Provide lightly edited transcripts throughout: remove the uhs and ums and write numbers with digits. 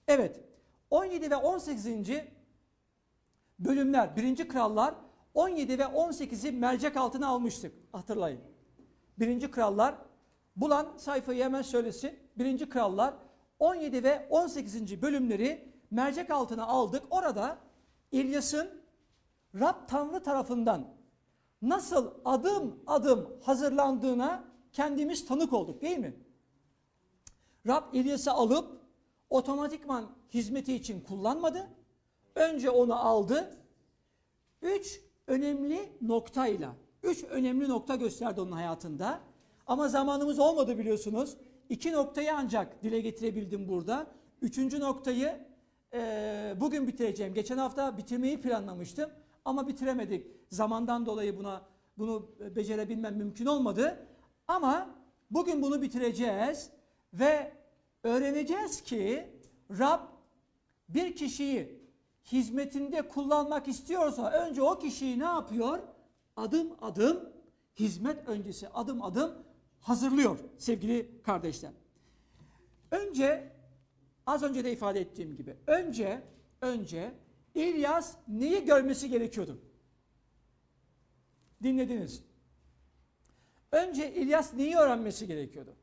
Evet, 17 ve 18. bölümler, 1. Krallar 17 ve 18'i mercek altına almıştık, hatırlayın. 1. Krallar, bulan sayfayı hemen söylesin. 1. Krallar 17 ve 18. bölümleri mercek altına aldık. Orada İlyas'ın Rab Tanrı tarafından nasıl adım adım hazırlandığına kendimiz tanık olduk, değil mi? Rab İlyas'ı alıp otomatikman hizmeti için kullanmadı. Önce onu aldı. 3 önemli noktayla, 3 önemli nokta gösterdi onun hayatında. Ama zamanımız olmadı biliyorsunuz. 2 noktayı ancak dile getirebildim burada. 3. noktayı bugün bitireceğim. Geçen hafta bitirmeyi planlamıştım ama bitiremedik. Zamandan dolayı bunu becerebilmem mümkün olmadı. Ama bugün bunu bitireceğiz ve öğreneceğiz ki Rab bir kişiyi hizmetinde kullanmak istiyorsa önce o kişiyi ne yapıyor? Adım adım, hizmet öncesi adım adım hazırlıyor sevgili kardeşler. Önce az önce de ifade ettiğim gibi önce İlyas neyi görmesi gerekiyordu? Dinlediniz. Önce İlyas neyi öğrenmesi gerekiyordu?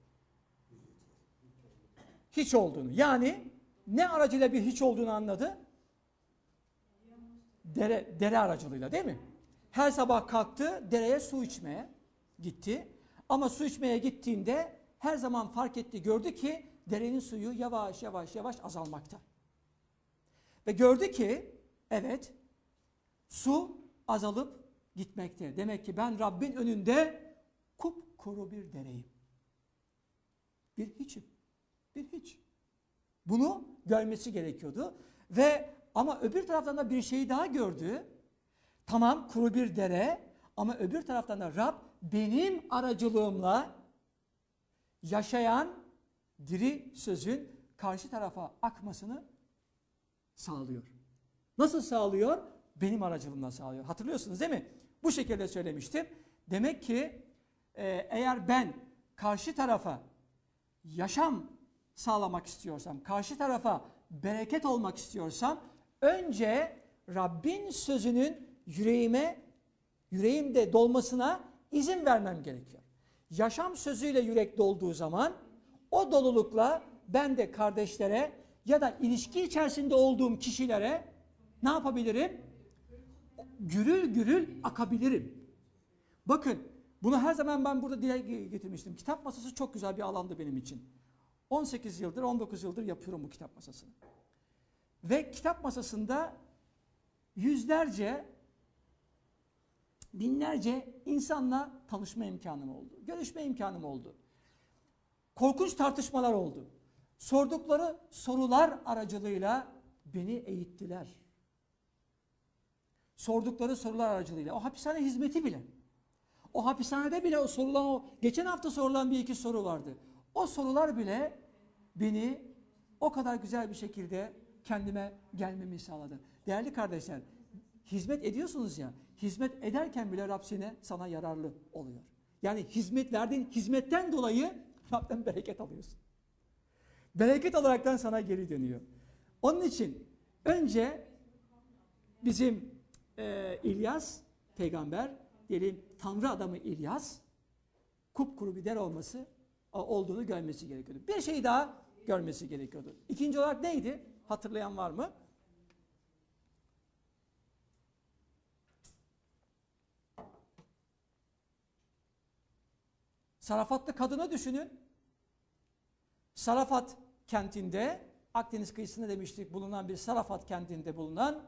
Hiç olduğunu. Yani ne aracıyla bir hiç olduğunu anladı? Dere aracılığıyla, değil mi? Her sabah kalktı, dereye su içmeye gitti. Ama su içmeye gittiğinde her zaman fark etti, gördü ki derenin suyu yavaş yavaş azalmakta. Ve gördü ki evet, su azalıp gitmekte. Demek ki ben Rabbin önünde kupkuru bir dereyim. Bir hiçim. Bir hiç. Bunu görmesi gerekiyordu. Ama öbür taraftan da bir şeyi daha gördü. Tamam, kuru bir dere ama öbür taraftan da Rab benim aracılığımla yaşayan diri sözün karşı tarafa akmasını sağlıyor. Nasıl sağlıyor? Benim aracılığımla sağlıyor. Hatırlıyorsunuz değil mi? Bu şekilde söylemiştim. Demek ki eğer ben karşı tarafa yaşam sağlamak istiyorsam, karşı tarafa bereket olmak istiyorsam önce Rabbin sözünün yüreğimde dolmasına izin vermem gerekiyor. Yaşam sözüyle yürek dolduğu zaman o dolulukla ben de kardeşlere ya da ilişki içerisinde olduğum kişilere ne yapabilirim? Gürül gürül akabilirim. Bakın, bunu her zaman ben burada dile getirmiştim. Kitap masası çok güzel bir alandı benim için. 18 yıldır, 19 yıldır yapıyorum bu kitap masasını. Ve kitap masasında yüzlerce, binlerce insanla tanışma imkanım oldu. Görüşme imkanım oldu. Korkunç tartışmalar oldu. Sordukları sorular aracılığıyla beni eğittiler. Sordukları sorular aracılığıyla. O hapishane hizmeti bile. O hapishanede bile geçen hafta sorulan bir iki soru vardı. O sorular bile beni o kadar güzel bir şekilde kendime gelmemi sağladı. Değerli kardeşler, hizmet ediyorsunuz ya, hizmet ederken bile Rab sana yararlı oluyor. Yani verdiğin hizmetten dolayı Rab'den bereket alıyorsun. Bereket olaraktan sana geri dönüyor. Onun için önce bizim İlyas peygamber, diyelim Tanrı adamı İlyas, kupkuru bir dere olduğunu görmesi gerekiyordu. Bir şey daha görmesi gerekiyordu. İkinci olarak neydi? Hatırlayan var mı? Sarafatlı kadını düşünün. Sarafat kentinde, Akdeniz kıyısında demiştik bulunan bir Sarafat kentinde bulunan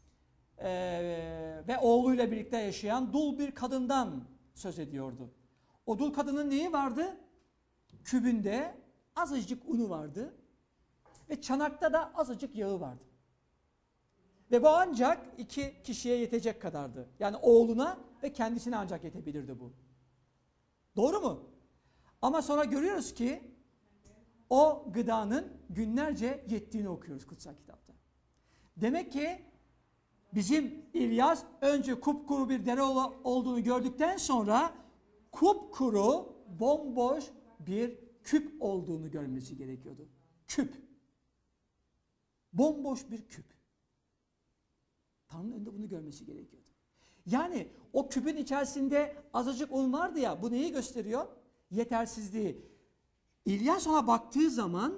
ve oğluyla birlikte yaşayan dul bir kadından söz ediyordu. O dul kadının neyi vardı? Kübünde azıcık unu vardı ve çanakta da azıcık yağı vardı. Ve bu ancak 2 kişiye yetecek kadardı. Yani oğluna ve kendisine ancak yetebilirdi bu. Doğru mu? Ama sonra görüyoruz ki o gıdanın günlerce yettiğini okuyoruz kutsal kitapta. Demek ki bizim İlyas önce kupkuru bir dere olduğunu gördükten sonra kupkuru, bomboş bir küp olduğunu görmesi gerekiyordu. Küp. Bomboş bir küp. Tanrı'nın önünde bunu görmesi gerekiyordu. Yani o küpün içerisinde azıcık un vardı ya, bu neyi gösteriyor? Yetersizliği. İlyas ona baktığı zaman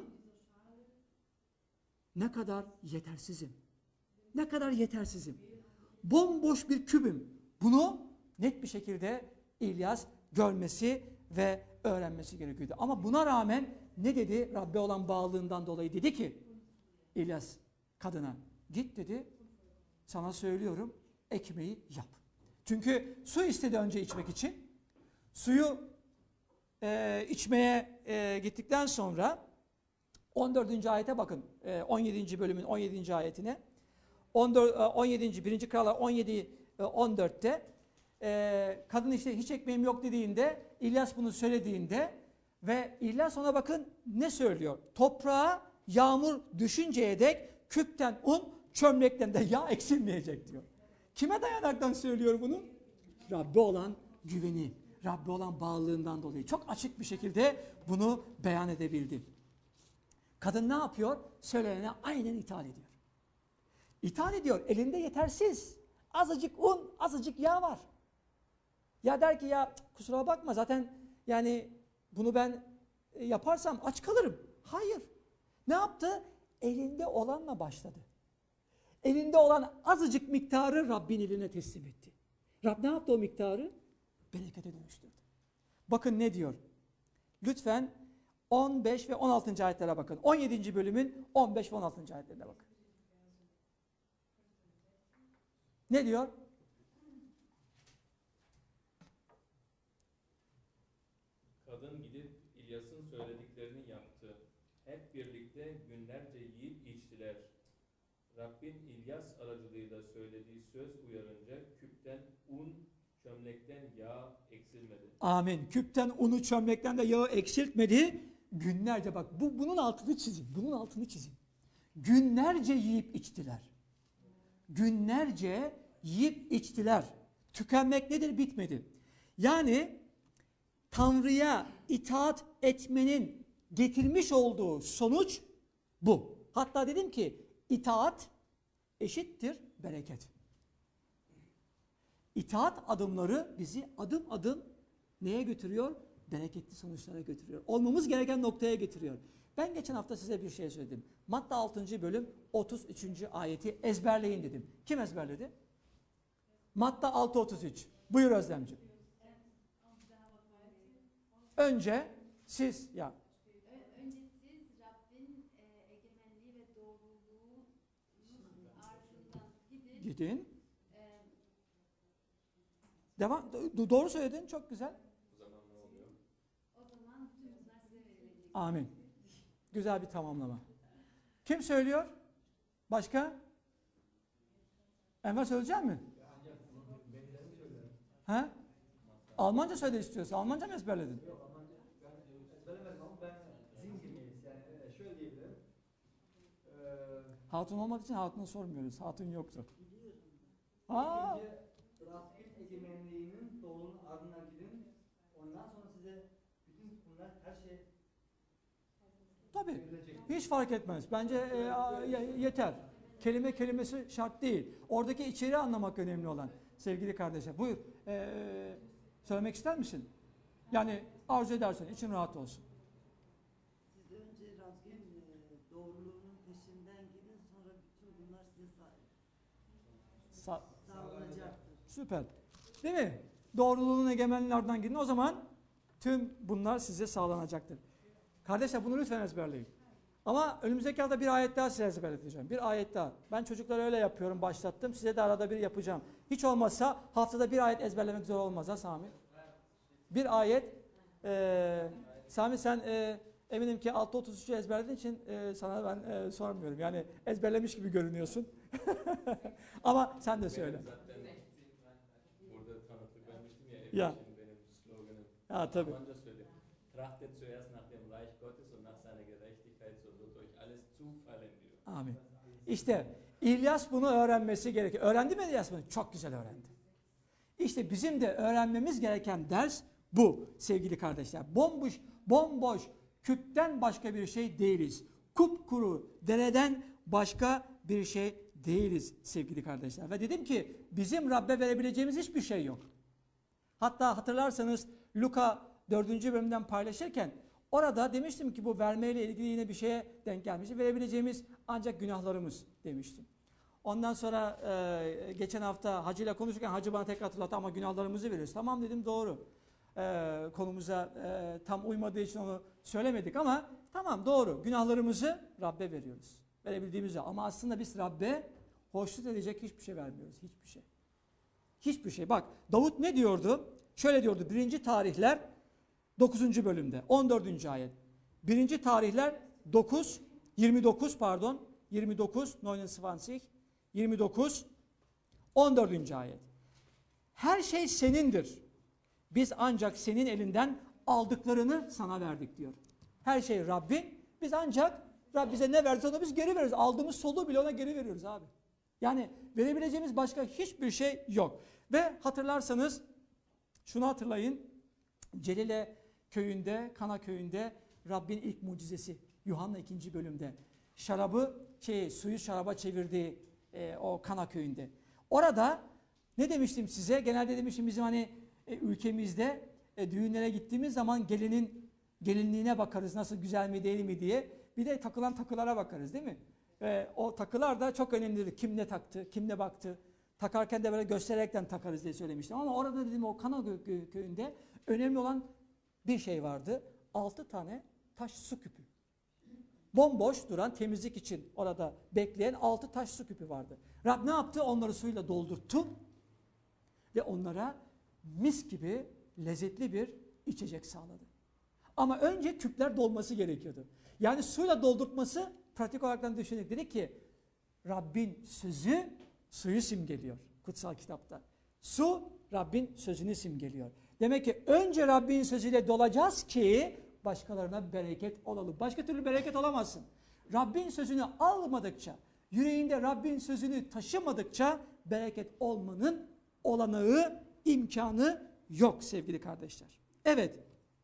ne kadar yetersizim. Ne kadar yetersizim. Bomboş bir kübüm. Bunu net bir şekilde İlyas görmesi ve öğrenmesi gerekiyordu. Ama buna rağmen ne dedi? Rabbe olan bağlılığından dolayı dedi ki İlyas kadına, git dedi, sana söylüyorum, ekmeği yap. Çünkü su istedi önce içmek için. Suyu içmeye gittikten sonra 14. ayete bakın. 17. bölümün 17. ayetine. 17. 1. Krallar 17 14'te kadın işte hiç ekmeğim yok dediğinde, İlyas bunu söylediğinde ve İlyas ona bakın ne söylüyor? Toprağa yağmur düşünceye dek küpten un, çömlekten de yağ eksilmeyecek diyor. Kime dayanaktan söylüyor bunu? Rabbe olan güveni, Rabbe olan bağlılığından dolayı çok açık bir şekilde bunu beyan edebildi. Kadın ne yapıyor? Söylenene aynen itaat ediyor. İtaat ediyor. Elinde yetersiz. Azıcık un, azıcık yağ var. Ya der ki ya kusura bakma zaten yani bunu ben yaparsam aç kalırım. Hayır. Ne yaptı? Elinde olanla başladı. Elinde olan azıcık miktarı Rabbin eline teslim etti. Rab ne yaptı o miktarı? Berekete dönüştürdü. Bakın ne diyor? Lütfen 15 ve 16. ayetlere bakın. 17. bölümün 15 ve 16. ayetlerine bakın. Ne diyor? Kadın gidip İlyas'ın söylediklerini yaptı. Hep birlikte günlerce yiyip içtiler. Rabbin İlyas aracılığıyla söylediği söz uyarınca küpten un, çömlekten yağ eksilmedi. Amin. Küpten unu, çömlekten de yağı eksiltmedi. Günlerce bak bunun altını çizin. Bunun altını çizin. Günlerce yiyip içtiler. Günlerce yiyip içtiler. Tükenmek nedir? Bitmedi. Yani Tanrı'ya itaat etmenin getirmiş olduğu sonuç bu. Hatta dedim ki itaat eşittir bereket. İtaat adımları bizi adım adım neye götürüyor? Bereketli sonuçlara götürüyor. Olmamız gereken noktaya getiriyor. Ben geçen hafta size bir şey söyledim. Matta 6. bölüm 33. ayeti ezberleyin dedim. Kim ezberledi? Matta 6.33. Buyur Özlemciğim. Önce siz ya. Önce siz Rabbin egemenliği ve doğruluğu ardından Gidin. Devam. Doğru söyledin. Çok güzel. O zaman ne oluyor? o zaman tüm bunlar size verilecek. Amin. Güzel bir tamamlama. Kim söylüyor? Başka? Enver söyleyecek mi? Ha? Almanca söyle istiyorsa. Almanca mı ezberledin? Yok Almanca ben ezberlemedim ama ben zincirliyiz yani şöyle diyebilirim. Hatun olmadığı için Hatun'a sormuyoruz. Hatun yoktu. İlk önce Rabbin egemenliğinin doğrunun ardından gidin. Ondan sonra size bütün bunlar her şey Tabii. verilecek. Hiç fark etmez. Bence yeter. Kelime kelimesi şart değil. Oradaki içeriği anlamak önemli olan. Sevgili kardeşler. Buyur. Söylemek ister misin? Yani arzu edersen için rahat olsun. Siz önce Rabbin doğruluğunun peşinden gidin, sonra bütün bunlar size sağlanacaktır. Süper. Değil mi? Doğruluğun egemenlerden gidin. O zaman tüm bunlar size sağlanacaktır. Kardeşler bunu lütfen ezberleyin. Ama önümüzdeki hafta bir ayet daha size ezberleteceğim. Bir ayet daha. Ben çocuklara öyle yapıyorum, başlattım. Size de arada bir yapacağım. Hiç olmazsa haftada bir ayet ezberlemek zor olmaz ha Sami? Bir ayet. Sami sen eminim ki 6.33'ü ezberlediğin için sana ben sormuyorum. Yani ezberlemiş gibi görünüyorsun. Ama sen de söyle. Zaten burada tanıklık vermiştim ya. Ya. Için benim sloganım. Ha tabii. Almanca söyleyeyim. Trachtet zuerst nach dem Reich Gottes und nach seiner Gerechtigkeit, so wird euch alles zufallen diyor. Amin. İşte İlyas bunu öğrenmesi gerekiyor. Öğrendi mi İlyas bunu? Çok güzel öğrendi. İşte bizim de öğrenmemiz gereken ders bu sevgili kardeşler. Bomboş küpten başka bir şey değiliz. Kupkuru dereden başka bir şey değiliz sevgili kardeşler. Ve dedim ki bizim Rabbe verebileceğimiz hiçbir şey yok. Hatta hatırlarsanız Luka 4. bölümden paylaşırken orada demiştim ki bu vermeyle ilgili yine bir şeye denk gelmişti. Verebileceğimiz ancak günahlarımız demiştim. Ondan sonra geçen hafta hacıyla konuşurken hacı bana tekrar hatırlattı ama günahlarımızı veriyoruz. Tamam dedim, doğru. Konumuza tam uymadığı için onu söylemedik ama tamam, doğru. Günahlarımızı Rabbe veriyoruz. Verebildiğimizde ama aslında biz Rabbe hoşnut edecek hiçbir şey vermiyoruz. Hiçbir şey. Hiçbir şey. Bak Davut ne diyordu? Şöyle diyordu 1. Tarihler 9. bölümde 14. ayet. 1. Tarihler 29 29 14. ayet. Her şey senindir. Biz ancak senin elinden aldıklarını sana verdik diyor. Her şey Rabbin. Biz ancak Rab bize ne verdiyse onu biz geri veririz. Aldığımız soluğu bile ona geri veriyoruz abi. Yani verebileceğimiz başka hiçbir şey yok. Ve hatırlarsanız şunu hatırlayın. Celile köyünde, Kana köyünde Rabbin ilk mucizesi Yuhanna 2. bölümde suyu şaraba çevirdiği o Kana köyünde. Orada ne demiştim size? Genelde demiştim bizim hani ülkemizde düğünlere gittiğimiz zaman gelinliğine bakarız nasıl, güzel mi değil mi diye. Bir de takılan takılara bakarız değil mi? O takılar da çok önemlidir. Kim ne taktı, kim ne baktı. Takarken de böyle göstererekten takarız diye söylemiştim. Ama orada dedim o Kana köyünde önemli olan bir şey vardı. 6 tane taş su küpü. Bomboş duran, temizlik için orada bekleyen 6 taş su küpü vardı. Rab ne yaptı? Onları suyla doldurttu ve onlara mis gibi lezzetli bir içecek sağladı. Ama önce küpler dolması gerekiyordu. Yani suyla doldurtması pratik olarak düşündük. Dedi ki Rabbin sözü suyu simgeliyor kutsal kitapta. Su Rabbin sözünü simgeliyor. Demek ki önce Rabbin sözüyle dolacağız ki başkalarına bereket olalım. Başka türlü bereket olamazsın. Rabbin sözünü almadıkça, yüreğinde Rabbin sözünü taşımadıkça bereket olmanın olanağı, imkanı yok sevgili kardeşler. Evet.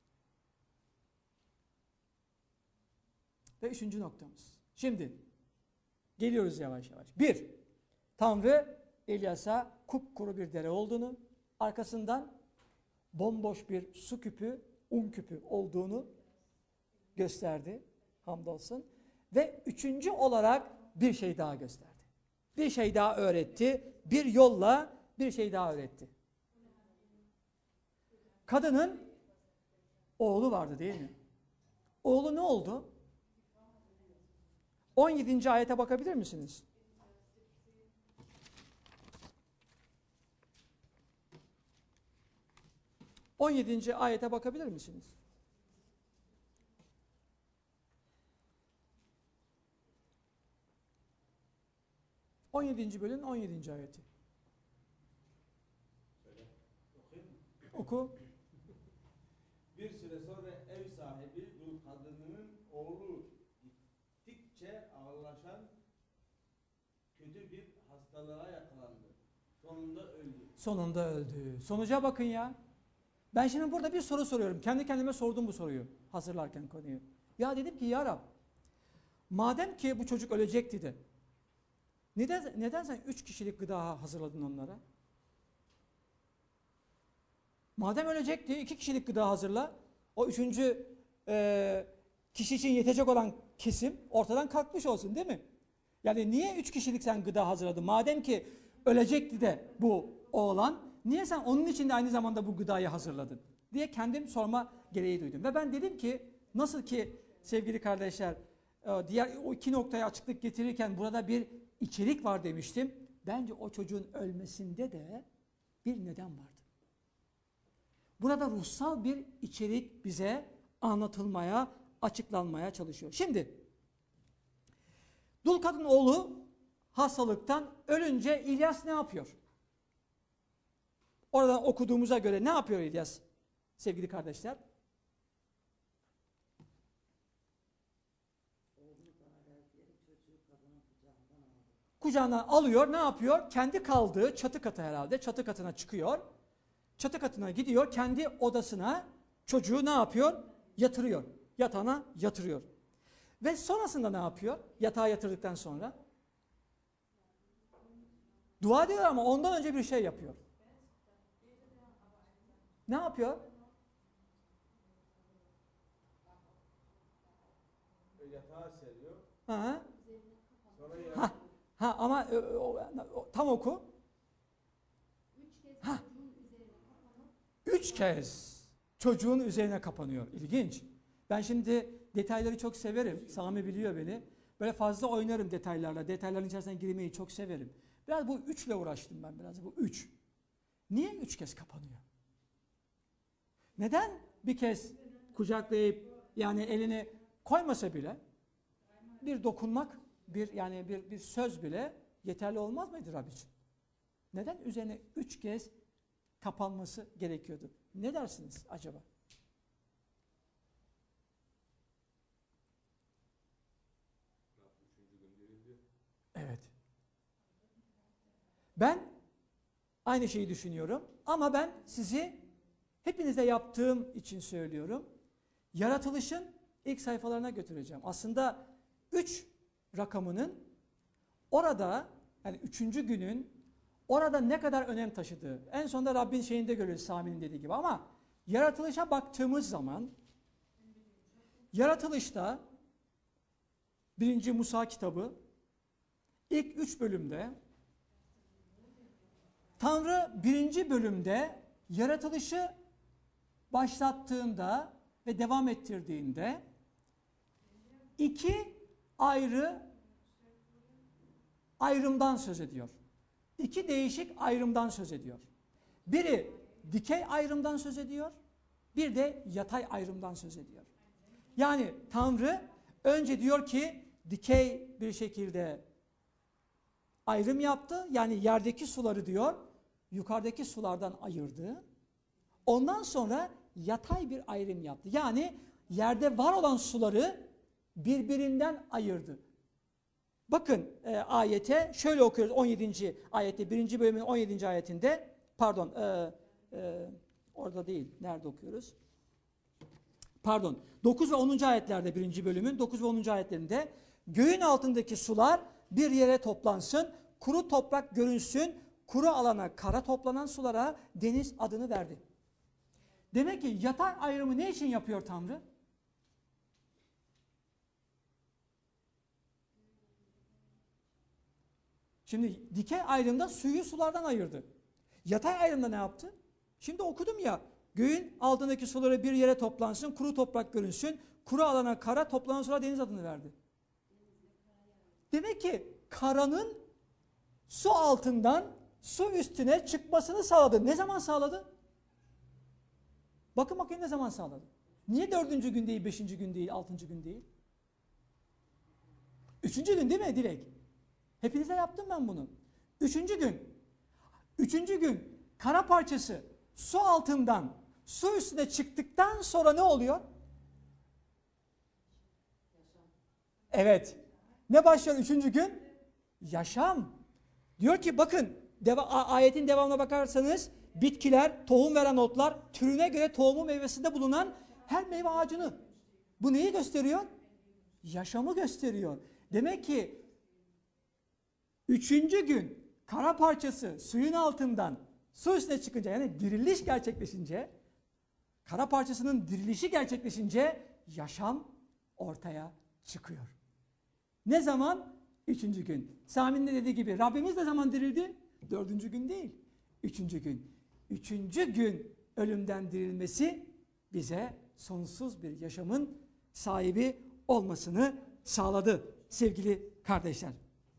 Ve 3. noktamız. Şimdi geliyoruz yavaş yavaş. 1. Tanrı İlyas'a kupkuru bir dere olduğunu, arkasından bomboş bir su küpü, un küpü olduğunu gösterdi. Hamdolsun. Ve 3. olarak bir şey daha gösterdi. Bir şey daha öğretti. Bir yolla bir şey daha öğretti. Kadının oğlu vardı değil mi? Oğlu ne oldu? 17. ayete bakabilir misiniz? Ayete bakabilir misiniz? Bölüm 17. ayeti. Oku. Bir süre sonra ev sahibi dul kadının oğlu gittikçe ağırlaşan kötü bir hastalığa yakalandı. Sonunda öldü. Sonuca bakın ya. Ben şimdi burada bir soru soruyorum. Kendi kendime sordum bu soruyu hazırlarken konuyu. Ya dedim ki ya Rab, madem ki bu çocuk ölecekti de neden sen 3 kişilik gıda hazırladın onlara? Madem ölecekti 2 kişilik gıda hazırla. O 3. kişi için yetecek olan kesim ortadan kalkmış olsun değil mi? Yani niye 3 kişilik sen gıda hazırladın? Madem ki ölecekti de bu oğlan, niye sen onun için de aynı zamanda bu gıdayı hazırladın? Diye kendim sorma gereği duydum. Ve ben dedim ki nasıl ki sevgili kardeşler diğer o 2 noktaya açıklık getirirken burada bir içerik var demiştim. Bence o çocuğun ölmesinde de bir neden vardı. Burada ruhsal bir içerik bize anlatılmaya, açıklanmaya çalışıyor. Şimdi dul kadın oğlu hastalıktan ölünce İlyas ne yapıyor? Oradan okuduğumuza göre ne yapıyor İlyas sevgili kardeşler? Kucağından alıyor, ne yapıyor? Kendi kaldığı çatı katı herhalde, çatı katına çıkıyor. Çatı katına gidiyor, kendi odasına çocuğu ne yapıyor? Yatırıyor, yatağına yatırıyor. Ve sonrasında ne yapıyor? Yatağa yatırdıktan sonra. Dua ediyor ama ondan önce bir şey yapıyor. Ne yapıyor? Yatağa seriyor. Ha, Sonra ha ama tam oku. 3 kez çocuğun üzerine kapanıyor. İlginç. Ben şimdi detayları çok severim. Sami biliyor beni. Böyle fazla oynarım detaylarla. Detayların içerisine girmeyi çok severim. Biraz bu 3 ile uğraştım ben biraz. Bu 3. Niye 3 kez kapanıyor? Neden bir kez kucaklayıp yani elini koymasa bile bir dokunmak, bir söz bile yeterli olmaz mıydı Rab için? Neden üzerine 3 kez kapanması gerekiyordu? Ne dersiniz acaba? Evet. Ben aynı şeyi düşünüyorum ama ben sizi hepinize yaptığım için söylüyorum. Yaratılışın ilk sayfalarına götüreceğim. Aslında 3 rakamının orada yani 3. günün orada ne kadar önem taşıdığı. En sonunda Rabbin şeyinde görüyoruz Sami'nin dediği gibi ama yaratılışa baktığımız zaman yaratılışta 1. Musa kitabı ilk 3 bölümde Tanrı 1. bölümde yaratılışı başlattığında ve devam ettirdiğinde 2 ayrı ayrımdan söz ediyor. 2 değişik ayrımdan söz ediyor. Biri dikey ayrımdan söz ediyor, bir de yatay ayrımdan söz ediyor. Yani Tanrı önce diyor ki dikey bir şekilde ayrım yaptı. Yani yerdeki suları diyor, yukarıdaki sulardan ayırdı. Ondan sonra yatay bir ayrım yaptı. Yani yerde var olan suları birbirinden ayırdı. Bakın ayete şöyle okuyoruz 17. ayette 1. bölümün 17. ayetinde pardon orada değil nerede okuyoruz? Pardon 9 ve 10. ayetlerde 1. bölümün 9 ve 10. ayetlerinde göğün altındaki sular bir yere toplansın, kuru toprak görünsün, kuru alana kara toplanan sulara deniz adını verdi. Demek ki yatay ayrımı ne için yapıyor Tanrı? Şimdi dikey ayrımda suyu sulardan ayırdı. Yatay ayrımda ne yaptı? Şimdi okudum ya, göğün altındaki suları bir yere toplansın, kuru toprak görünsün, kuru alana kara, toplanan sulara deniz adını verdi. Demek ki karanın su altından su üstüne çıkmasını sağladı. Ne zaman sağladı? Bakın bakayım ne zaman sağladı? Niye 4. gün değil, 5. gün değil, 6. gün değil? 3. gün değil mi Dilek? Hepinize yaptım ben bunu. 3. gün. 3. gün kara parçası su altından su üstüne çıktıktan sonra ne oluyor? Evet. Ne başlıyor 3. gün? Yaşam. Diyor ki bakın ayetin devamına bakarsanız bitkiler, tohum veren otlar, türüne göre tohumu meyvesinde bulunan her meyve ağacını. Bu neyi gösteriyor? Yaşamı gösteriyor. Demek ki 3. gün kara parçası suyun altından su üstüne çıkınca yani diriliş gerçekleşince kara parçasının dirilişi gerçekleşince yaşam ortaya çıkıyor. Ne zaman? 3. gün. Sami'nin de dediği gibi Rabbimiz ne zaman dirildi? 4. gün değil. 3. gün. 3. gün ölümden dirilmesi bize sonsuz bir yaşamın sahibi olmasını sağladı sevgili kardeşler.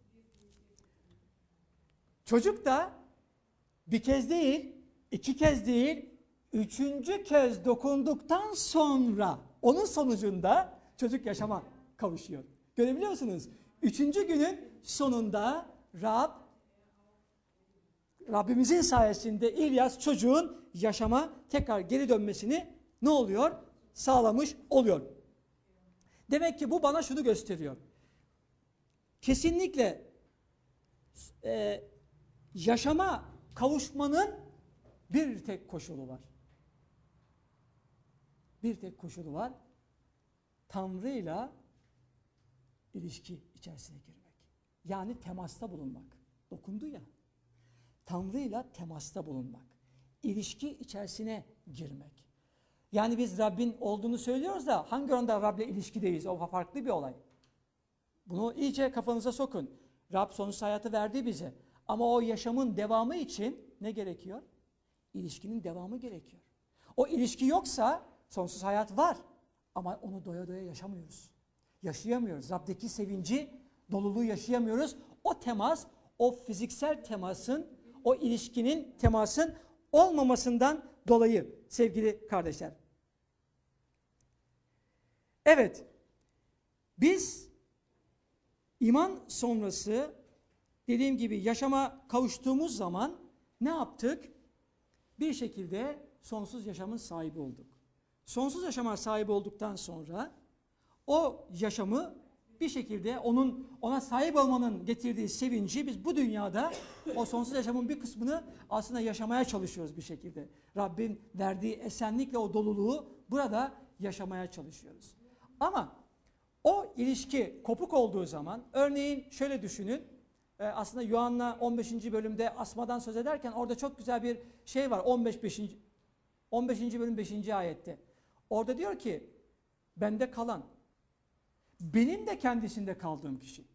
Çocuk da bir kez değil, 2 kez değil, 3. kez dokunduktan sonra onun sonucunda çocuk yaşama kavuşuyor. Görebiliyor musunuz? 3. günün sonunda Rabbimizin sayesinde İlyas çocuğun yaşama tekrar geri dönmesini ne oluyor? Sağlamış oluyor. Demek ki bu bana şunu gösteriyor. Kesinlikle yaşama kavuşmanın bir tek koşulu var. Bir tek koşulu var. Tanrı'yla İlişki içerisine girmek. Yani temasta bulunmak. Dokundu ya. Tanrı'yla temasta bulunmak. İlişki içerisine girmek. Yani biz Rabbin olduğunu söylüyoruz da hangi oranda Rab'le ilişkideyiz? O farklı bir olay. Bunu iyice kafanıza sokun. Rab sonsuz hayatı verdi bize. Ama o yaşamın devamı için ne gerekiyor? İlişkinin devamı gerekiyor. O ilişki yoksa sonsuz hayat var. Ama onu doya doya yaşamıyoruz. Yaşayamıyoruz. Rab'deki sevinci, doluluğu yaşayamıyoruz. O temas, o fiziksel temasın, o ilişkinin temasın olmamasından dolayı sevgili kardeşler. Evet, biz iman sonrası dediğim gibi yaşama kavuştuğumuz zaman ne yaptık? Bir şekilde sonsuz yaşamın sahibi olduk. Sonsuz yaşama sahip olduktan sonra o yaşamı bir şekilde ona sahip olmanın getirdiği sevinci biz bu dünyada o sonsuz yaşamın bir kısmını aslında yaşamaya çalışıyoruz bir şekilde. Rabbin verdiği esenlikle o doluluğu burada yaşamaya çalışıyoruz. Ama o ilişki kopuk olduğu zaman örneğin şöyle düşünün. Aslında Yuhanna 15. bölümde asmadan söz ederken orada çok güzel bir şey var 15. bölüm 5. ayette. Orada diyor ki bende kalan benim de kendisinde kaldığım kişi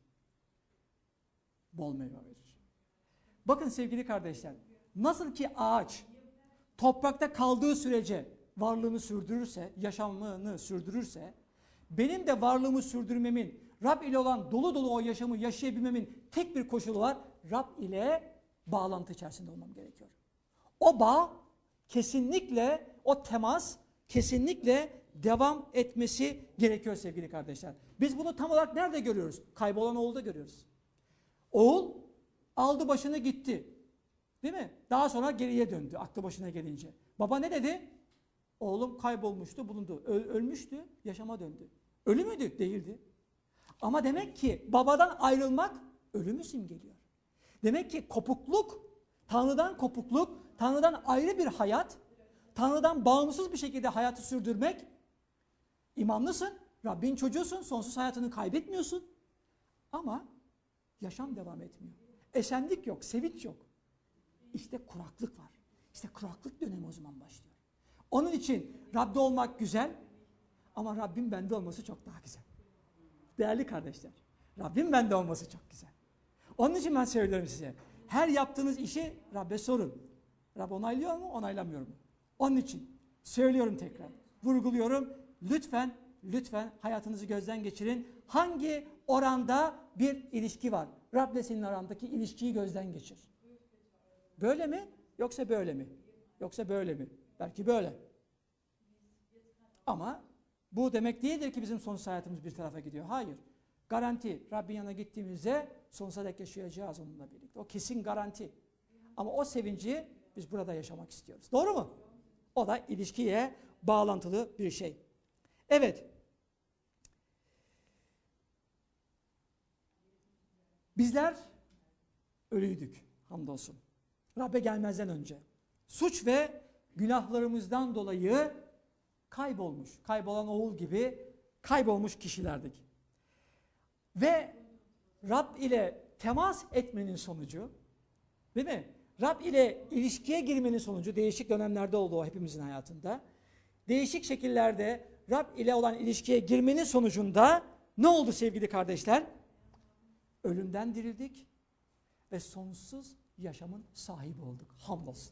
bol meyve verir. Bakın sevgili kardeşler, nasıl ki ağaç toprakta kaldığı sürece varlığını sürdürürse, yaşamını sürdürürse, benim de varlığımı sürdürmemin, Rab ile olan dolu dolu o yaşamı yaşayabilmemin tek bir koşulu var. Rab ile bağlantı içerisinde olmam gerekiyor. O bağ kesinlikle, o temas kesinlikle devam etmesi gerekiyor sevgili kardeşler. Biz bunu tam olarak nerede görüyoruz? Kaybolan oğulda görüyoruz. Oğul aldı başını gitti. Değil mi? Daha sonra geriye döndü aklı başına gelince. Baba ne dedi? Oğlum kaybolmuştu, bulundu. Ölmüştü, yaşama döndü. Ölü müydü? Değildi. Ama demek ki babadan ayrılmak ölümü simgeliyor. Demek ki kopukluk, Tanrı'dan ayrı bir hayat, Tanrı'dan bağımsız bir şekilde hayatı sürdürmek, imanlısın, Rabbin çocuğusun, sonsuz hayatını kaybetmiyorsun ama yaşam devam etmiyor. Esenlik yok, sevinç yok. İşte kuraklık var. İşte kuraklık dönemi o zaman başlıyor. Onun için Rab'de olmak güzel ama Rabbin bende olması çok daha güzel. Değerli kardeşler, Rabbin bende olması çok güzel. Onun için ben söylüyorum size, her yaptığınız işi Rab'be sorun. Rab onaylıyor mu, onaylamıyor mu? Onun için söylüyorum tekrar, vurguluyorum. Lütfen hayatınızı gözden geçirin. Hangi oranda bir ilişki var? Rab'le senin arandaki ilişkiyi gözden geçir. Böyle mi? Yoksa böyle mi? Yoksa böyle mi? Belki böyle. Ama bu demek değildir ki bizim sonsuz hayatımız bir tarafa gidiyor. Hayır. Garanti. Rabbin yanına gittiğimizde sonsuza dek yaşayacağız onunla birlikte. O kesin garanti. Ama o sevinci biz burada yaşamak istiyoruz. Doğru mu? O da ilişkiye bağlantılı bir şey. Evet. Bizler ölüydük. Hamdolsun. Rabbe gelmezden önce. Suç ve günahlarımızdan dolayı kaybolan oğul gibi kaybolmuş kişilerdik. Ve Rab ile temas etmenin sonucu, değil mi? Rab ile ilişkiye girmenin sonucu değişik dönemlerde oldu o hepimizin hayatında. Değişik şekillerde Rab ile olan ilişkiye girmenin sonucunda ne oldu sevgili kardeşler? Ölümden dirildik ve sonsuz yaşamın sahibi olduk. Hamdolsun.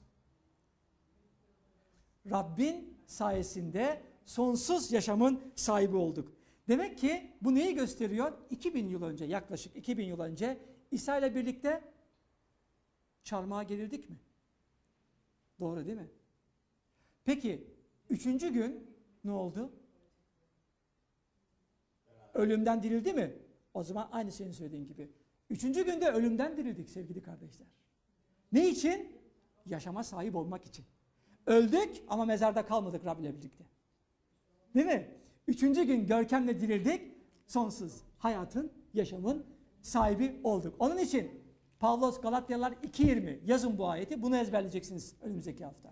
Rabbin sayesinde sonsuz yaşamın sahibi olduk. Demek ki bu neyi gösteriyor? 2000 yıl önce, yaklaşık 2000 yıl önce İsa ile birlikte çarmıha gerildik mi? Doğru değil mi? Peki 3. gün ne oldu? Ölümden dirildi mi? O zaman aynı senin söylediğin gibi. 3. günde ölümden dirildik sevgili kardeşler. Ne için? Yaşama sahip olmak için. Öldük ama mezarda kalmadık Rab ile birlikte. Değil mi? 3. gün görkemle dirildik. Sonsuz hayatın, yaşamın sahibi olduk. Onun için Pavlos Galatyalılar 2.20 yazın bu ayeti. Bunu ezberleyeceksiniz önümüzdeki hafta.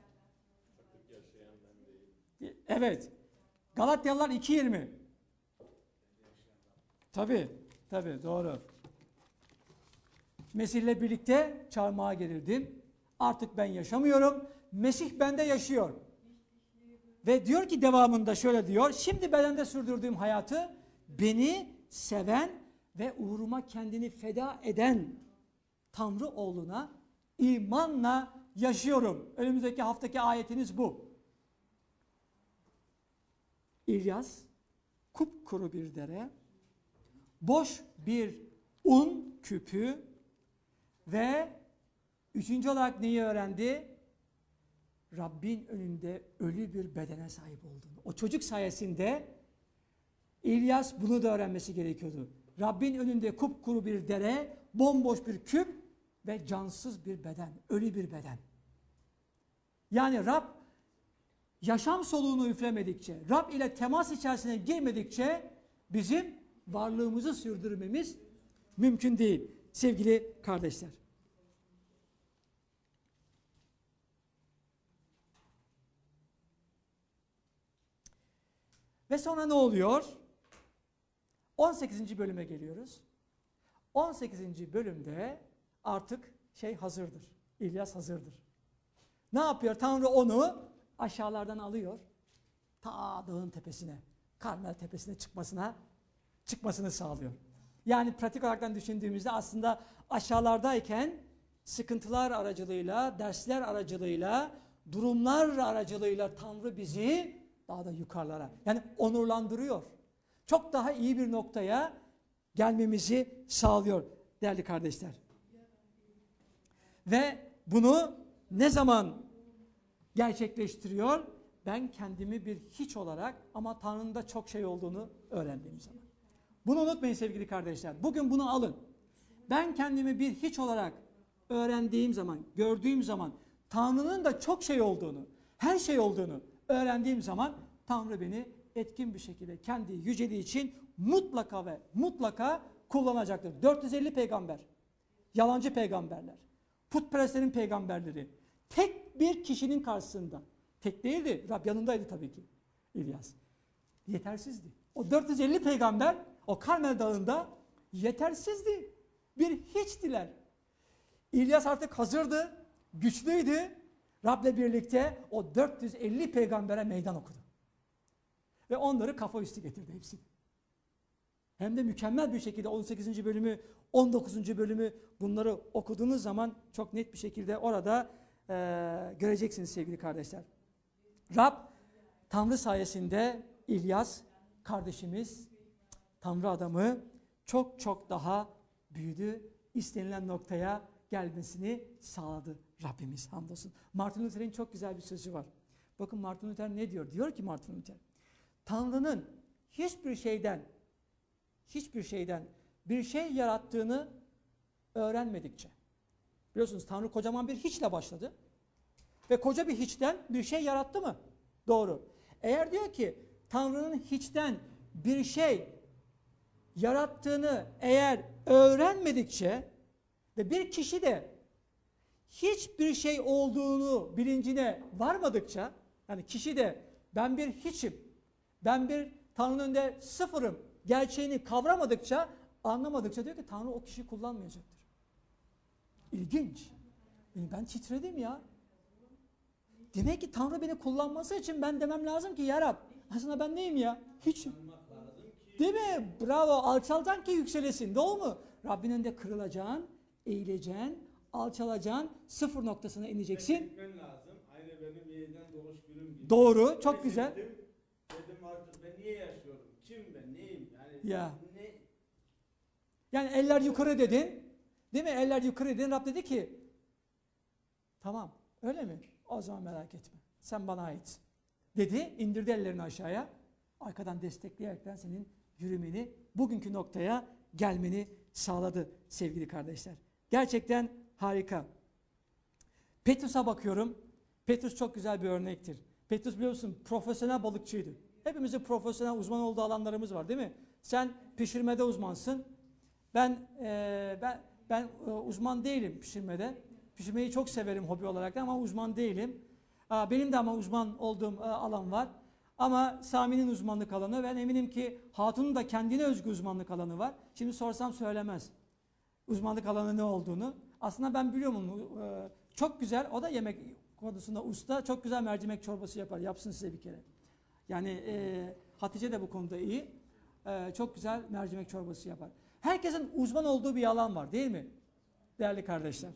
Evet. Galatyalılar 2.20. Tabii. Tabii doğru. Mesih'le birlikte çarmıha gerildim. Artık ben yaşamıyorum. Mesih bende yaşıyor. Ve diyor ki devamında şöyle diyor. Şimdi bedende sürdürdüğüm hayatı beni seven ve uğruma kendini feda eden Tanrı oğluna imanla yaşıyorum. Önümüzdeki haftaki ayetiniz bu. İlyas kupkuru bir dere, boş bir un küpü ve üçüncü olarak neyi öğrendi? Rabbin önünde ölü bir bedene sahip olduğunu. O çocuk sayesinde İlyas bunu da öğrenmesi gerekiyordu. Rabbin önünde kupkuru bir dere, bomboş bir küp ve cansız bir beden, ölü bir beden. Yani Rab yaşam soluğunu üflemedikçe, Rab ile temas içerisine girmedikçe bizim varlığımızı sürdürmemiz mümkün değil sevgili kardeşler. Ve sonra ne oluyor? 18. bölüme geliyoruz. 18. bölümde artık hazırdır. İlyas hazırdır. Ne yapıyor? Tanrı onu aşağılardan alıyor. Ta dağın tepesine, Karmel tepesine çıkmasını sağlıyor. Yani pratik olarak düşündüğümüzde aslında aşağılardayken sıkıntılar aracılığıyla, dersler aracılığıyla, durumlar aracılığıyla Tanrı bizi daha da yukarılara, yani onurlandırıyor. Çok daha iyi bir noktaya gelmemizi sağlıyor değerli kardeşler. Ve bunu ne zaman gerçekleştiriyor? Ben kendimi bir hiç olarak ama Tanrı'nın da çok şey olduğunu öğrendiğim zaman. Bunu unutmayın sevgili kardeşler. Bugün bunu alın. Ben kendimi bir hiç olarak öğrendiğim zaman, gördüğüm zaman Tanrı'nın da çok şey olduğunu, her şey olduğunu öğrendiğim zaman Tanrı beni etkin bir şekilde kendi yüceliği için mutlaka ve mutlaka kullanacaktır. 450 peygamber, yalancı peygamberler, putperestlerin peygamberleri tek bir kişinin karşısında, tek değildi, Rab yanındaydı tabii ki İlyas. Yetersizdi. O 450 peygamber o Karmel Dağı'nda yetersizdi. Bir hiçtiler. İlyas artık hazırdı, güçlüydü. Rab'le birlikte o 450 peygambere meydan okudu. Ve onları kafa üstü getirdi hepsini. Hem de mükemmel bir şekilde 18. bölümü, 19. bölümü bunları okuduğunuz zaman çok net bir şekilde orada göreceksiniz sevgili kardeşler. Rab Tanrı sayesinde İlyas kardeşimiz, Tanrı adamı çok çok daha büyüdü. İstenilen noktaya gelmesini sağladı Rabbimiz hamdolsun. Martin Luther'in çok güzel bir sözü var. Bakın Martin Luther ne diyor? Diyor ki Martin Luther, Tanrı'nın hiçbir şeyden bir şey yarattığını öğrenmedikçe. Biliyorsunuz Tanrı kocaman bir hiçle başladı. Ve koca bir hiçten bir şey yarattı mı? Doğru. Eğer diyor ki Tanrı'nın hiçten bir şey yarattığını eğer öğrenmedikçe ve bir kişi de hiçbir şey olduğunu bilincine varmadıkça, yani kişi de ben bir hiçim, ben bir Tanrı'nın önünde sıfırım gerçeğini kavramadıkça, anlamadıkça diyor ki Tanrı o kişiyi kullanmayacaktır. İlginç. Ben titredim ya. Demek ki Tanrı beni kullanması için ben demem lazım ki ya Rab, aslında ben neyim ya? Hiçim. Değil mi? Bravo. Alçalacaksın ki yükselesin. Doğru mu? Rabbin önünde kırılacaksın, eğileceksin, alçalacaksın, sıfır noktasına ineceksin. Gitmen lazım. Aynı benim yeniden doğuş günüm gibi. Doğru. Çok güzel. Dedim artık ben niye yaşıyorum? Kim ben? Neyim? Ya. Ne? Yani eller yukarı dedin. Değil mi? Eller yukarı dedin. Rab dedi ki tamam. Öyle mi? O zaman merak etme. Sen bana ait. Dedi. İndirdi ellerini aşağıya. Arkadan destekleyerekten senin yürümeni, bugünkü noktaya gelmeni sağladı sevgili kardeşler. Gerçekten harika. Petrus'a bakıyorum. Petrus çok güzel bir örnektir. Petrus biliyorsun profesyonel balıkçıydı. Hepimizin profesyonel uzman olduğu alanlarımız var değil mi? Sen pişirmede uzmansın. Ben uzman değilim pişirmede. Pişirmeyi çok severim hobi olarak ama uzman değilim. Benim de ama uzman olduğum alan var. Ama Sami'nin uzmanlık alanı, ben eminim ki Hatun'un da kendine özgü uzmanlık alanı var. Şimdi sorsam söylemez uzmanlık alanı ne olduğunu. Aslında ben biliyorum onu. Çok güzel, o da yemek konusunda usta, çok güzel mercimek çorbası yapar. Yapsın size bir kere. Yani Hatice de bu konuda iyi. Çok güzel mercimek çorbası yapar. Herkesin uzman olduğu bir alan var değil mi? Değerli kardeşler.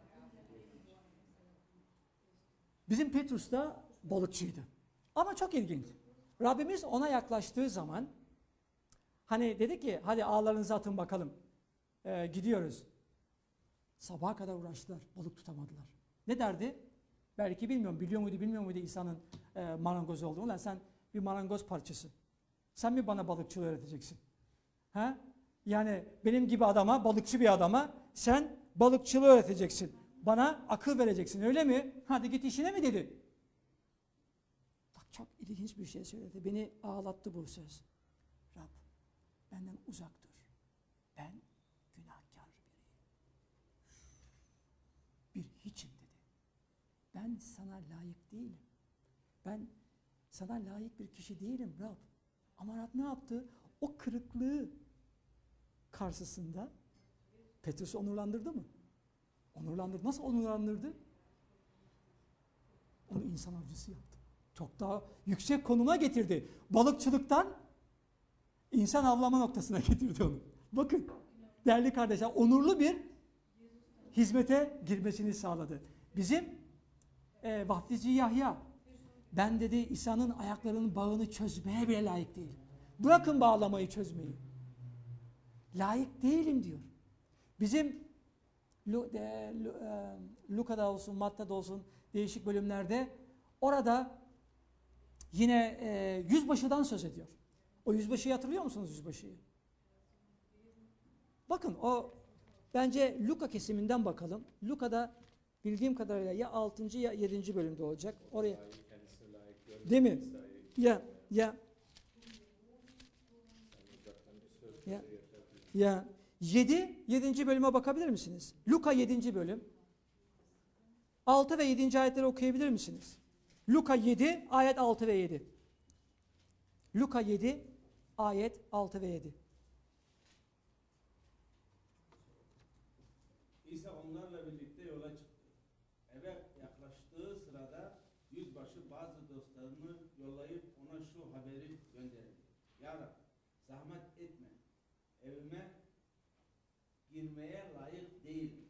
Bizim Petrus da balıkçıydı. Ama çok ilginç. Rabbimiz ona yaklaştığı zaman hani dedi ki hadi ağlarınızı atın bakalım. Gidiyoruz. Sabaha kadar uğraştılar. Balık tutamadılar. Ne derdi? Belki bilmiyorum. Bilmiyor muydu İsa'nın marangoz olduğunu? Lan sen bir marangoz parçası. Sen mi bana balıkçılığı öğreteceksin? Ha? Yani benim gibi adama, balıkçı bir adama sen balıkçılığı öğreteceksin. Bana akıl vereceksin öyle mi? Hadi git işine mi dedi? Bak çok ilginç bir şey söyledi. Beni ağlattı bu söz. Rab benden uzak dur. Ben günahkar biriyim. Bir hiçim dedi. Ben sana layık değilim. Ben sana layık bir kişi değilim Rab. Ama Rab ne yaptı? O kırıklığı karşısında Petrus'u onurlandırdı mı? Onurlandırdı. Nasıl onurlandırdı? Onu insan avcısı yaptı. Çok daha yüksek konuma getirdi. Balıkçılıktan insan avlama noktasına getirdi onu. Bakın değerli kardeşler, onurlu bir hizmete girmesini sağladı. Bizim vaftizi Yahya, ben dedi İsa'nın ayaklarının bağını çözmeye bile layık değilim. Bırakın bağlamayı çözmeyi. Layık değilim diyor. Bizim Luka'da olsun, Matta'da olsun değişik bölümlerde orada yine yüzbaşıdan söz ediyor. O yüzbaşıyı hatırlıyor musunuz yüzbaşıyı? Bakın o bence Luka kesiminden bakalım. Luka'da bildiğim kadarıyla ya 6. ya 7. bölümde olacak. Oraya. Değil mi? Ya. Ya 7. bölüme bakabilir misiniz? Luka 7. bölüm. 6 ve 7. ayetleri okuyabilir misiniz? Luka 7 ayet 6 ve 7. Luka 7 ayet 6 ve 7. İsa onlarla birlikte yola çıktı. Eve yaklaştığı sırada yüzbaşı bazı dostlarını yollayıp ona şu haberi gönderdi. Ya Rab, zahmet etme. Evime girmeye layık değilim.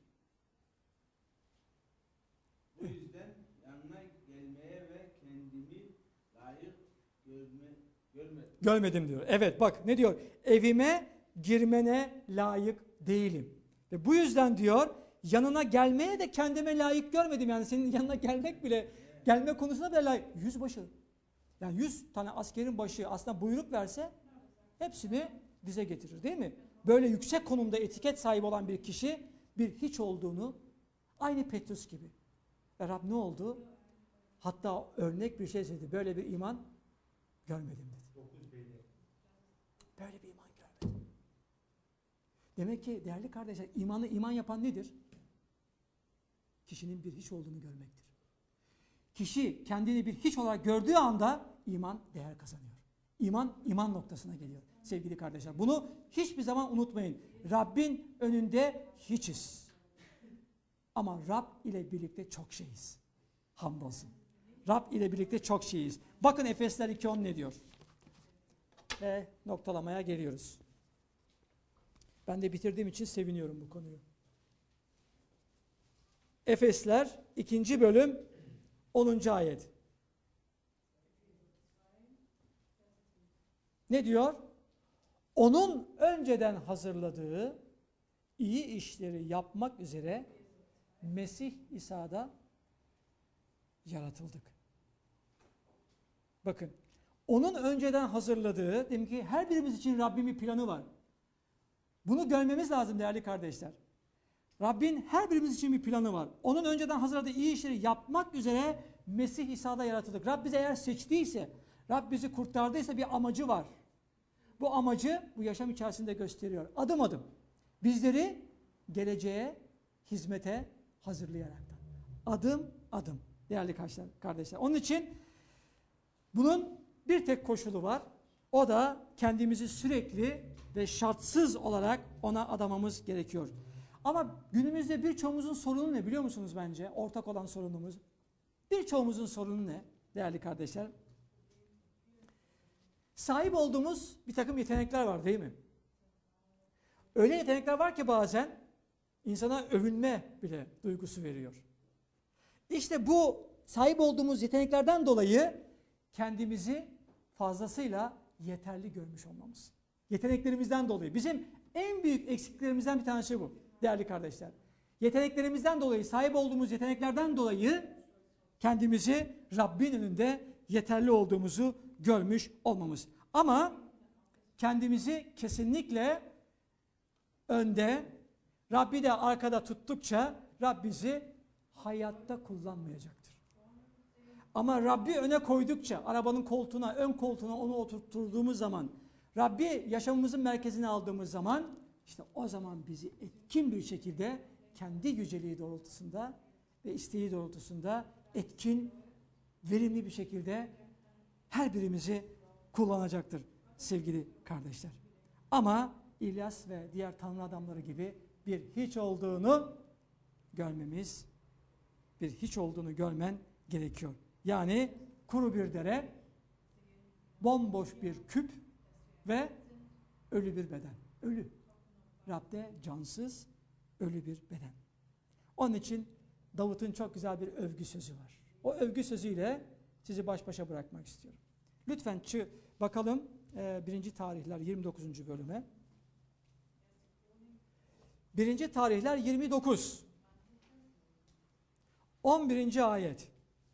Bu yüzden yanına gelmeye ve kendimi layık Görmedim diyor. Evet bak ne diyor? Evime girmene layık değilim. Ve bu yüzden diyor yanına gelmeye de kendime layık görmedim. Yani senin yanına gelmek bile, gelme konusunda bile layık. Yüzbaşı. Yani 100 tane askerin başı aslında buyruk verse hepsini dize getirir değil mi? Böyle yüksek konumda etiket sahibi olan bir kişi bir hiç olduğunu aynı Petrus gibi. Rab ne oldu? Hatta örnek bir şey söyledi. Böyle bir iman görmedim dedi. Böyle bir iman görmedim. Demek ki değerli kardeşler iman yapan nedir? Kişinin bir hiç olduğunu görmektir. Kişi kendini bir hiç olarak gördüğü anda iman değer kazanıyor. İman noktasına geliyor sevgili kardeşler. Bunu hiçbir zaman unutmayın. Rabbin önünde hiçiz. Ama Rab ile birlikte çok şeyiz. Hamdolsun. Rab ile birlikte çok şeyiz. Bakın Efesler 2:10 ne diyor? Ve noktalamaya geliyoruz. Ben de bitirdiğim için seviniyorum bu konuyu. Efesler 2. bölüm 10. ayet. Ne diyor? Onun önceden hazırladığı iyi işleri yapmak üzere Mesih İsa'da yaratıldık. Bakın, onun önceden hazırladığı, demek ki her birimiz için Rabbin bir planı var. Bunu görmemiz lazım değerli kardeşler. Rabbin her birimiz için bir planı var. Onun önceden hazırladığı iyi işleri yapmak üzere Mesih İsa'da yaratıldık. Rab bizi eğer seçtiyse, Rab bizi kurtardıysa bir amacı var. Bu amacı bu yaşam içerisinde gösteriyor. Adım adım. Bizleri geleceğe, hizmete hazırlayarak. Adım adım değerli kardeşler. Onun için bunun bir tek koşulu var. O da kendimizi sürekli ve şartsız olarak ona adamamız gerekiyor. Ama günümüzde birçoğumuzun sorunu ne biliyor musunuz bence? Ortak olan sorunumuz. Birçoğumuzun sorunu ne değerli kardeşler? Sahip olduğumuz bir takım yetenekler var değil mi? Öyle yetenekler var ki bazen insana övünme bile duygusu veriyor. İşte bu sahip olduğumuz yeteneklerden dolayı kendimizi fazlasıyla yeterli görmüş olmamız. Yeteneklerimizden dolayı. Bizim en büyük eksiklerimizden bir tanesi bu değerli kardeşler. Yeteneklerimizden dolayı, sahip olduğumuz yeteneklerden dolayı kendimizi Rabbin önünde yeterli olduğumuzu görmüş olmamız. Ama kendimizi kesinlikle önde, Rabbi de arkada tuttukça Rab bizi hayatta kullanmayacaktır. Ama Rabbi öne koydukça, arabanın koltuğuna, ön koltuğuna onu oturtturduğumuz zaman, Rabbi yaşamımızın merkezine aldığımız zaman, işte o zaman bizi etkin bir şekilde kendi yüceliği doğrultusunda ve isteği doğrultusunda etkin, verimli bir şekilde her birimizi kullanacaktır sevgili kardeşler. Ama İlyas ve diğer tanrı adamları gibi bir hiç olduğunu görmemiz, bir hiç olduğunu görmen gerekiyor. Yani kuru bir dere, bomboş bir küp ve ölü bir beden. Ölü. Rab'de cansız, ölü bir beden. Onun için Davut'un çok güzel bir övgü sözü var. O övgü sözüyle sizi baş başa bırakmak istiyorum. Lütfen bakalım 1. Tarihler 29. bölüme. 1. Tarihler 29. 11. ayet.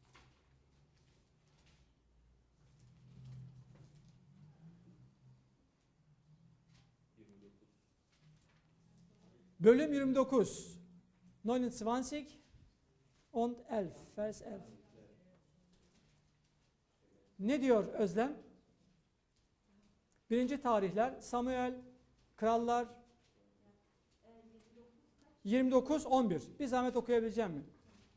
Bölüm 29. 29 und 11. Vers 11. Ne diyor Özlem? 1. Tarihler, Samuel, Krallar 29, 11. Bir zahmet okuyabileceğim mi?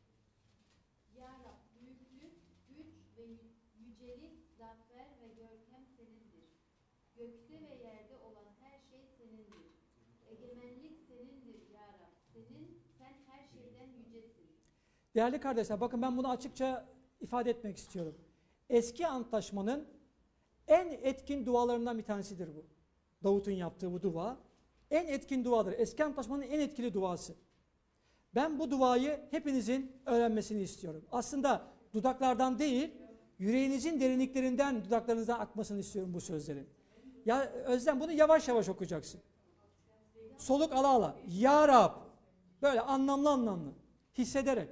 Ya Rab, büyüklük, güç ve yücelik, zafer ve görkem senindir. Gökte ve yerde olan her şey senindir. Egemenlik senindir ya Rab. Sen her şeyden yücesin. Değerli kardeşler, bakın ben bunu açıkça ifade etmek istiyorum. Eski antlaşmanın en etkin dualarından bir tanesidir bu. Davut'un yaptığı bu dua en etkin duadır. Eski antlaşmanın en etkili duası. Ben bu duayı hepinizin öğrenmesini istiyorum. Aslında dudaklardan değil, yüreğinizin derinliklerinden, dudaklarınızdan akmasını istiyorum bu sözlerin. Ya Özlem, bunu yavaş yavaş okuyacaksın. Soluk ala ala. Ya Rab. Böyle anlamlı anlamlı. Hissederek.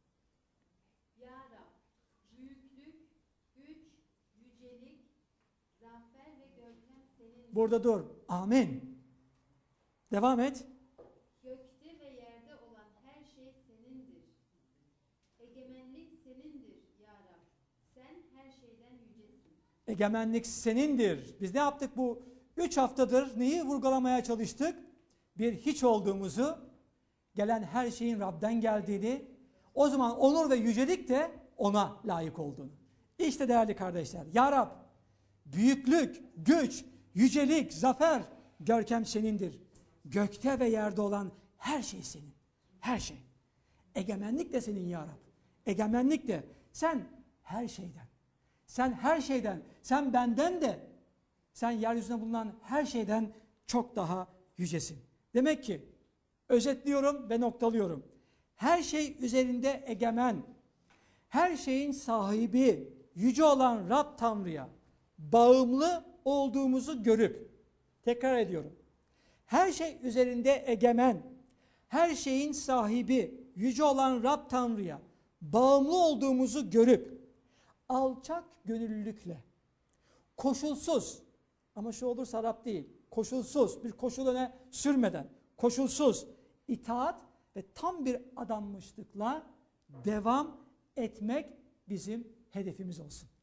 Ya Rab, büyüklük, güç, yücelik, zafer ve görkem senindir. Burada dur. Amin. Devam et. Gökte ve yerde olan her şey senindir. Egemenlik senindir ya Rab. Sen her şeyden yücesin. Egemenlik senindir. Biz ne yaptık bu 3 haftadır? Neyi vurgulamaya çalıştık? Bir hiç olduğumuzu, gelen her şeyin Rab'den geldiğini, o zaman onur ve yücelik de ona layık olduğunu. İşte değerli kardeşler, Ya Rab, büyüklük, güç, yücelik, zafer, görkem senindir. Gökte ve yerde olan her şey senin. Her şey. Egemenlik de senin Ya Rab. Egemenlik de sen her şeyden. Sen her şeyden, sen benden de, sen yeryüzünde bulunan her şeyden çok daha yücesin. Demek ki özetliyorum ve noktalıyorum. Her şey üzerinde egemen, her şeyin sahibi, yüce olan Rab Tanrı'ya bağımlı olduğumuzu görüp, tekrar ediyorum. Her şey üzerinde egemen, her şeyin sahibi, yüce olan Rab Tanrı'ya bağımlı olduğumuzu görüp, alçak gönüllülükle, koşulsuz, ama şu olursa Rab değil, koşulsuz, bir koşul öne sürmeden, koşulsuz itaat ve tam bir adanmışlıkla devam etmek bizim hedefimiz olsun.